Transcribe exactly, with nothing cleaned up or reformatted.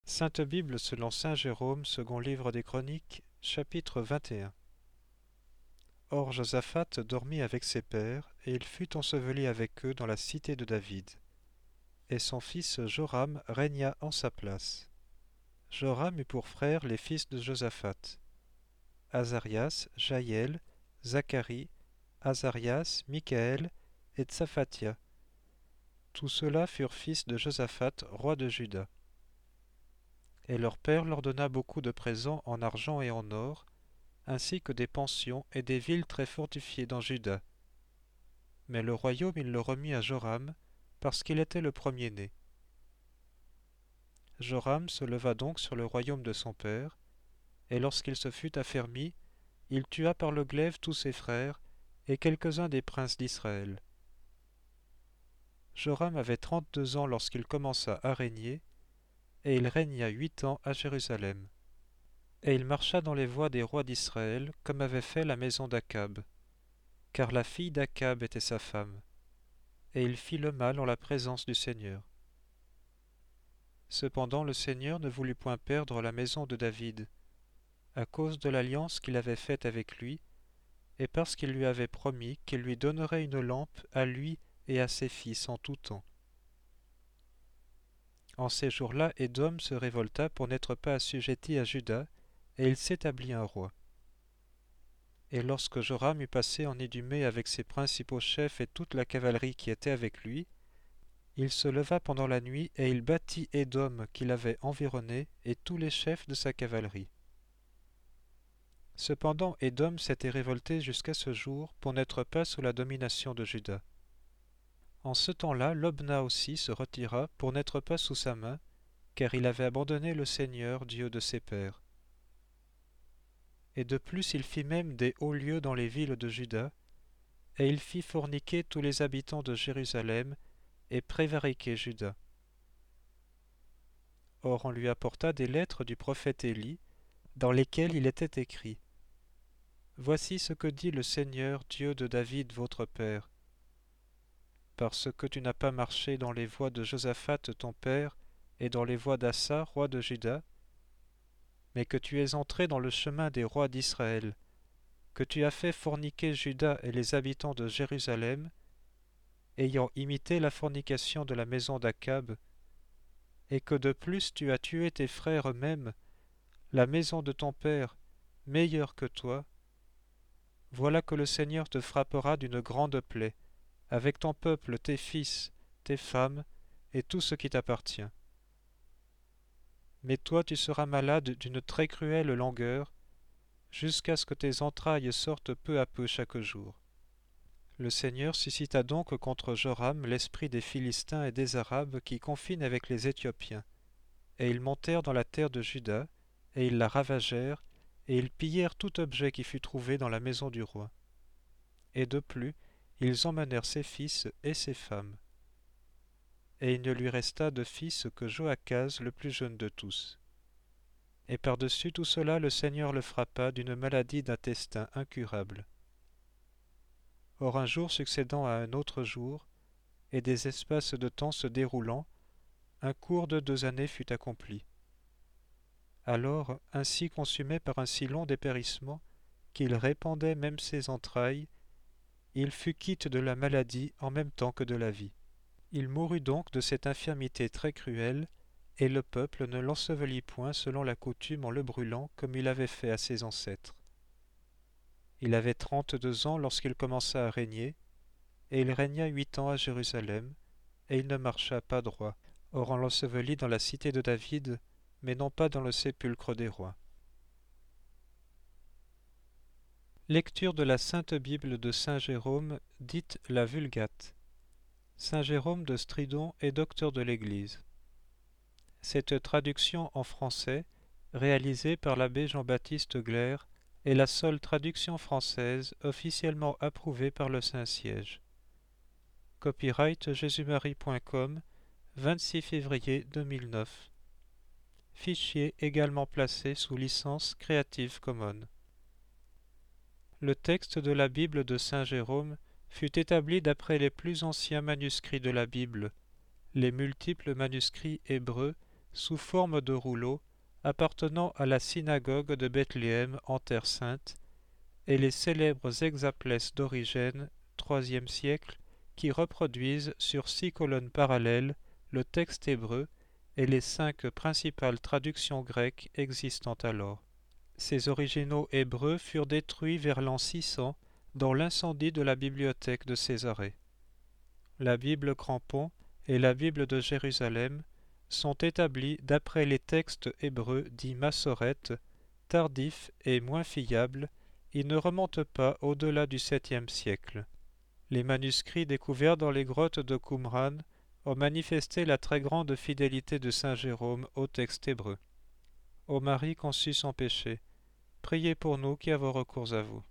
Sainte Bible selon saint Jérôme, second livre des Chroniques, chapitre vingt et un. Or Josaphat dormit avec ses pères, et il fut enseveli avec eux dans la cité de David. Et son fils Joram régna en sa place. Joram eut pour frères les fils de Josaphat: Azarias, Jaïel, Zacharie, Azarias, Michaël et Tsaphatia. Tous ceux-là furent fils de Josaphat, roi de Juda. Et leur père leur donna beaucoup de présents en argent et en or, ainsi que des pensions et des villes très fortifiées dans Juda. Mais le royaume il le remit à Joram, parce qu'il était le premier-né. Joram se leva donc sur le royaume de son père, et lorsqu'il se fut affermi, il tua par le glaive tous ses frères et quelques-uns des princes d'Israël. Joram avait trente-deux ans lorsqu'il commença à régner, et il régna huit ans à Jérusalem. Et il marcha dans les voies des rois d'Israël, comme avait fait la maison d'Akab, car la fille d'Akab était sa femme, et il fit le mal en la présence du Seigneur. Cependant le Seigneur ne voulut point perdre la maison de David, à cause de l'alliance qu'il avait faite avec lui, et parce qu'il lui avait promis qu'il lui donnerait une lampe à lui et à ses fils en tout temps. En ces jours-là, Édom se révolta pour n'être pas assujetti à Juda, et il s'établit un roi. Et lorsque Joram eut passé en Idumée avec ses principaux chefs et toute la cavalerie qui était avec lui, il se leva pendant la nuit et il battit Édom qu'il avait environné et tous les chefs de sa cavalerie. Cependant Édom s'était révolté jusqu'à ce jour pour n'être pas sous la domination de Juda. En ce temps-là, Lobna aussi se retira pour n'être pas sous sa main, car il avait abandonné le Seigneur, Dieu de ses pères. Et de plus il fit même des hauts lieux dans les villes de Juda, et il fit forniquer tous les habitants de Jérusalem, et prévariquer Juda. Or on lui apporta des lettres du prophète Élie, dans lesquelles il était écrit: Voici ce que dit le Seigneur, Dieu de David votre père. Parce que tu n'as pas marché dans les voies de Josaphat ton père, et dans les voies d'Assa, roi de Juda, mais que tu es entré dans le chemin des rois d'Israël, que tu as fait forniquer Juda et les habitants de Jérusalem, ayant imité la fornication de la maison d'Akab, et que de plus tu as tué tes frères eux-mêmes, la maison de ton père, meilleure que toi, voilà que le Seigneur te frappera d'une grande plaie, avec ton peuple, tes fils, tes femmes, et tout ce qui t'appartient. Mais toi tu seras malade d'une très cruelle langueur, jusqu'à ce que tes entrailles sortent peu à peu chaque jour. Le Seigneur suscita donc contre Joram l'esprit des Philistins et des Arabes qui confinent avec les Éthiopiens, et ils montèrent dans la terre de Juda, et ils la ravagèrent, et ils pillèrent tout objet qui fut trouvé dans la maison du roi. Et de plus, ils emmenèrent ses fils et ses femmes. Et il ne lui resta de fils que Joachaz, le plus jeune de tous. Et par-dessus tout cela, le Seigneur le frappa d'une maladie d'intestin incurable. Or un jour succédant à un autre jour, et des espaces de temps se déroulant, un cours de deux années fut accompli. Alors, ainsi consumé par un si long dépérissement, qu'il répandait même ses entrailles, il fut quitte de la maladie en même temps que de la vie. Il mourut donc de cette infirmité très cruelle, et le peuple ne l'ensevelit point selon la coutume en le brûlant comme il avait fait à ses ancêtres. Il avait trente-deux ans lorsqu'il commença à régner, et il régna huit ans à Jérusalem, et il ne marcha pas droit. Or on l'ensevelit dans la cité de David, mais non pas dans le sépulcre des rois. Lecture de la Sainte Bible de saint Jérôme, dite la Vulgate. Saint Jérôme de Stridon est docteur de l'Église. Cette traduction en français, réalisée par l'abbé Jean-Baptiste Glaire, est la seule traduction française officiellement approuvée par le Saint-Siège. Copyright jésus-marie point com, vingt-six février deux mille neuf. Fichier également placé sous licence Creative Commons. Le texte de la Bible de saint Jérôme fut établi d'après les plus anciens manuscrits de la Bible, les multiples manuscrits hébreux sous forme de rouleaux, appartenant à la synagogue de Bethléem en Terre sainte, et les célèbres hexaplès d'Origène, troisième siècle, qui reproduisent sur six colonnes parallèles le texte hébreu et les cinq principales traductions grecques existant alors. Ces originaux hébreux furent détruits vers l'an six cents dans l'incendie de la bibliothèque de Césarée. La Bible Crampon et la Bible de Jérusalem sont établis d'après les textes hébreux dits massorètes, tardifs et moins fiables. Ils ne remontent pas au-delà du septième siècle. Les manuscrits découverts dans les grottes de Qumran ont manifesté la très grande fidélité de saint Jérôme au texte hébreu. Ô Marie conçue sans péché, priez pour nous qui avons recours à vous.